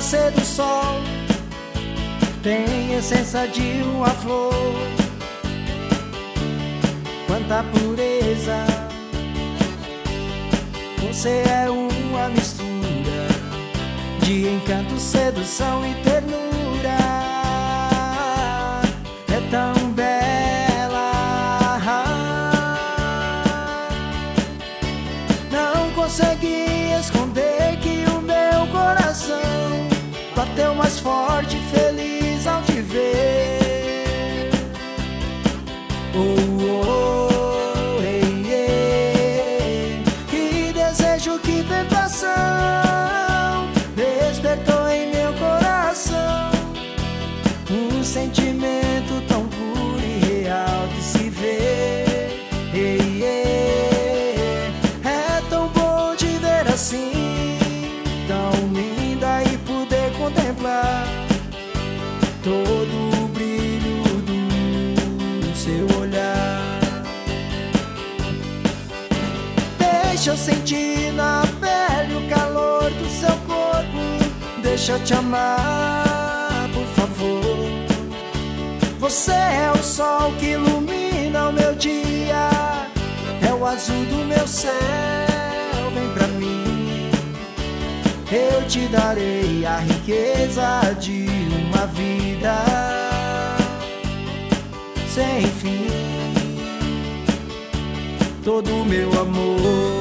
nascer do sol tem essência de uma flor. Quanta pureza, você é uma mistura de encanto, sedução e ternura. É tão bela, não consegui esconder que o meu coração bateu mais forte, feliz ao te ver. Oh, oh, ei, ei. Que desejo, que tentação despertou em meu coração. Um sentimento tão puro e real de se ver. Ei, ei. É tão bom te ver assim, tão linda, e poder contemplar todo o brilho do seu olhar. Deixa eu sentir na pele o calor do seu corpo. Deixa eu te amar, por favor. Você é o sol que ilumina o meu dia, é o azul do meu céu. Vem pra mim, eu te darei a riqueza de uma vida sem fim, todo o meu amor.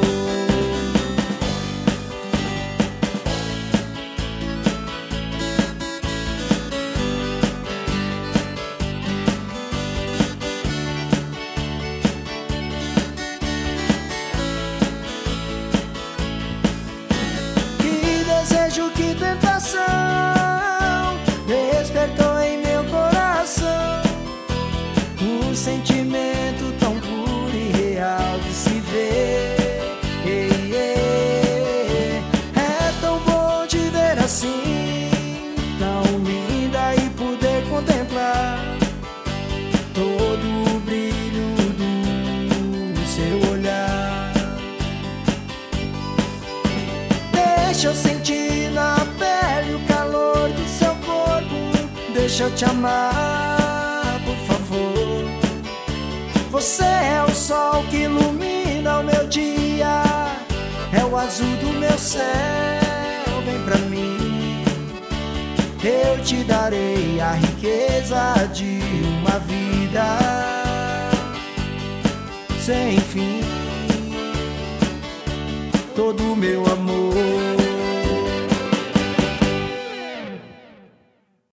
Desejo, que tentação despertou em meu coração. Um sentimento tão puro e real de se ver. Ei, ei. É tão bom te ver assim, tão linda, e poder contemplar todo o brilho do seu olhar. Deixa eu sentir na pele o calor do seu corpo. Deixa eu te amar, por favor. Você é o sol que ilumina o meu dia, é o azul do meu céu. Vem pra mim, eu te darei a riqueza de uma vida sem fim, todo o meu amor.